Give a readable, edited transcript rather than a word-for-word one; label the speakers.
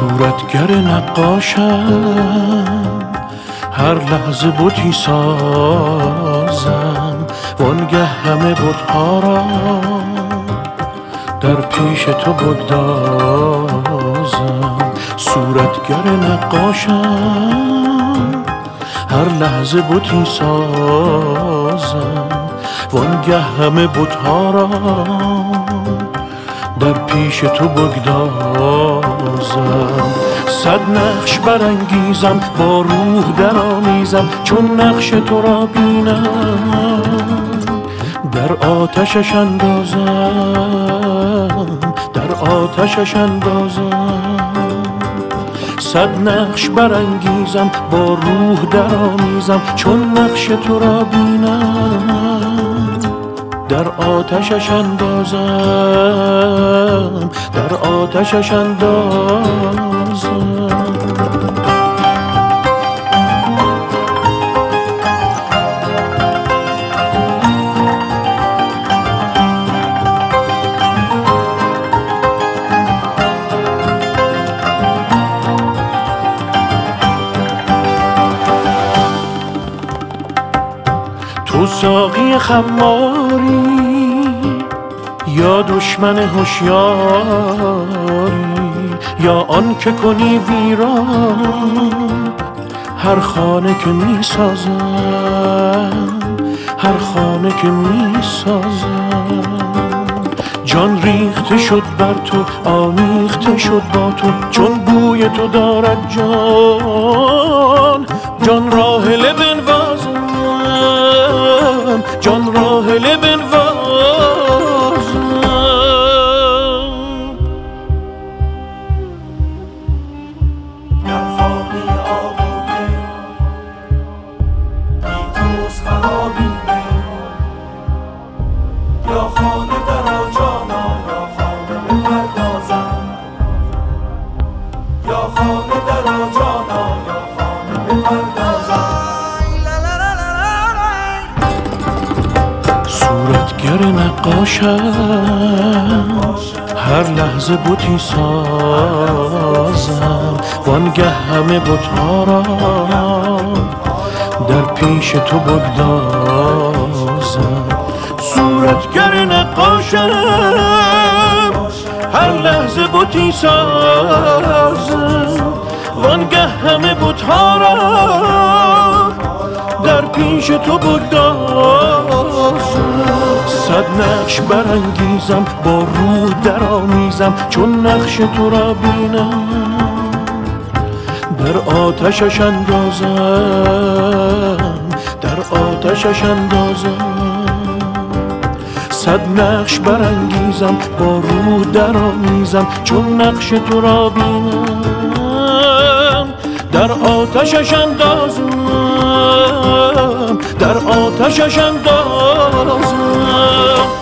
Speaker 1: صورتگر نقاشم، هر لحظه بتی سازم، وانگه همه بت‌ها را در پیش تو بگدازم. صورتگر نقاشم، هر لحظه بتی سازم، وانگه همه بت‌ها را در پیش تو بگدازم. صد نقش برانگیزم، با روح درآمیزم، چون نقش تو را بینم در آتشش اندازم، در آتشش اندازم. صد نقش برانگیزم، با روح درآمیزم، چون نقش تو را بینم در آتشش اندازم، در آتشش اندازم. تو ساقی خماری یا دشمن هوشیاری، یا آن که کنی ویران هر خانه که می سازم، هر خانه که می سازم. جان ریخته شد بر تو، آمیخته شد با تو، چون بوی تو دارد جان. جان راحله بنوازم، جان راحله بنوازم.
Speaker 2: در خانه آب و گل بی توست خرابیم دل، یا خانه درآ جانا، یا خانه بپردازم، یا خانه درآ جانا، یا خانه بپردازم.
Speaker 1: صورتگر نقاشم، هر لحظه بتی سازم، وانگه همه بت‌ها را در پیش تو بگدازم. صورتگر نقاشم، هر لحظه بتی سازم، وانگه همه بت‌ها را در پیش تو بگدازم. صد نقش برانگیزم، با روح درآمیزم، چون نقش تو را بینم در آتشش اندازم، در آتشش اندازم. صد نقش برانگیزم، با روح درآمیزم، چون نقش تو را بینم در آتشش اندازم، در آتشش اندازم.